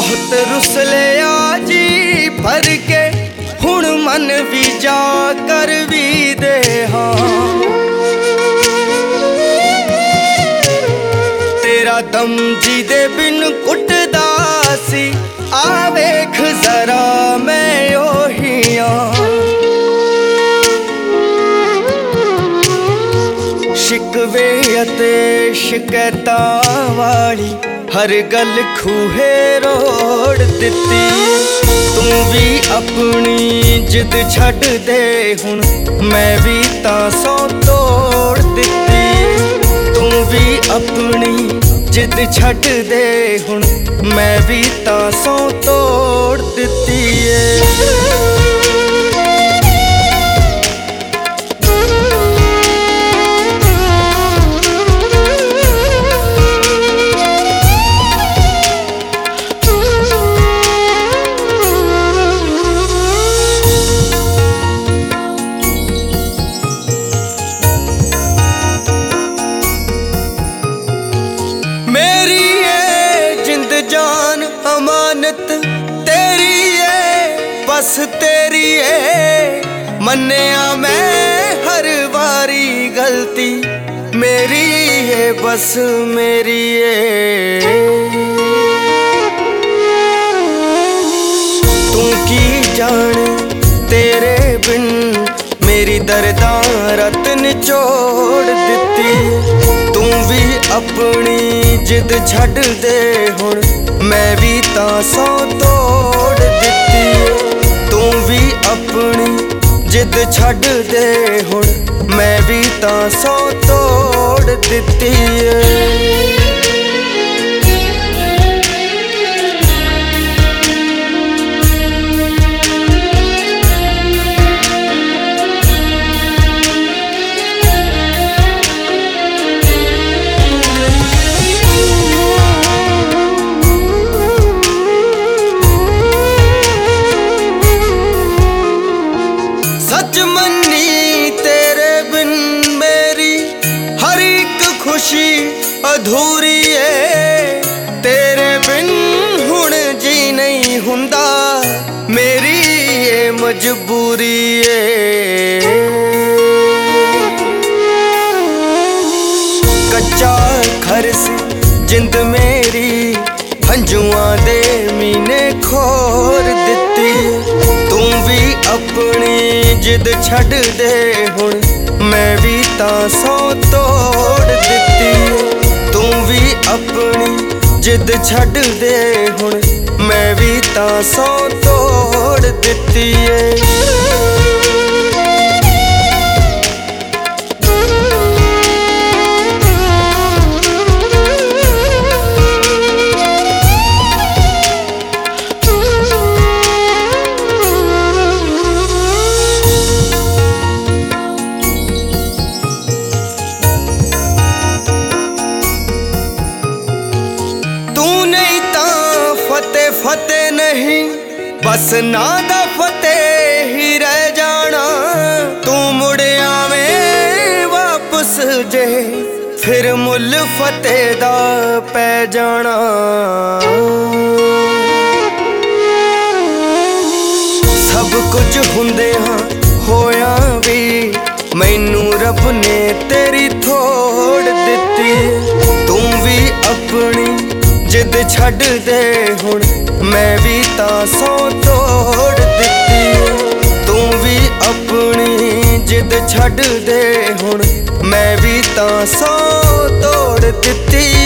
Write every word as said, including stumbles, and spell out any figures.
बहुत रुस लिया जी भर के हुण मन भी जा कर भी दे हाँ। तेरा दम जी दे बिन कुटदा सी आ वेख जरा मैं ओही हाँ। शिकवे अते शिकैतां वाली हर गल खूहे रोड़ दिती। तू भी अपनी जिद छड्ड दे हुण मैं भी तां सौ तोड़ दिती। तू भी अपनी जिद छड्ड दे हुण मैं भी तां सौ तोड़ दिती है। अमानत तेरी है बस तेरी है। मन्निया मैं हर बारी गलती मेरी है बस मेरी है। तू की जाने तेरे बिन मेरी दर्दां रत निचोड़ दिती। तू भी अपनी जिद छड्ड दे हुण मैं भी तां सौ तोड़ दिती। तू भी अपनी जिद छड्ड दे हुण मैं भी तां सौ तोड़ दिती है। सच मन्नी तेरे बिन मेरी हर एक खुशी अधूरी है। तेरे बिन हुण जी नहीं हुंदा मेरी ये मजबूरी है। कच्चा घर से जिंद मेरी हंजुआं दे मीने खोर दिती। तू भी अपनी जिद छड्ड दे हुण मैं भी तां सौ तोड़ दिती। तू भी अपनी जिद छड्ड दे हुण मैं भी तां सौ तोड़ दिती है। फतेह फतेह नहीं बस ना दा फतेह ही रह जाना। तू मुड़ आवें वापस जे फिर मुल फतेह दा पै जाना। सब कुछ हुंदे हां होया भी मैनू रब ने तेरी थोड़ दिती। तू भी अपनी जिद छड्ड दे हुण मैं भी तां सौ तोड़ दिती। तू भी अपनी जिद छड्ड दे हुण मैं भी तां सौ तोड़ दिती।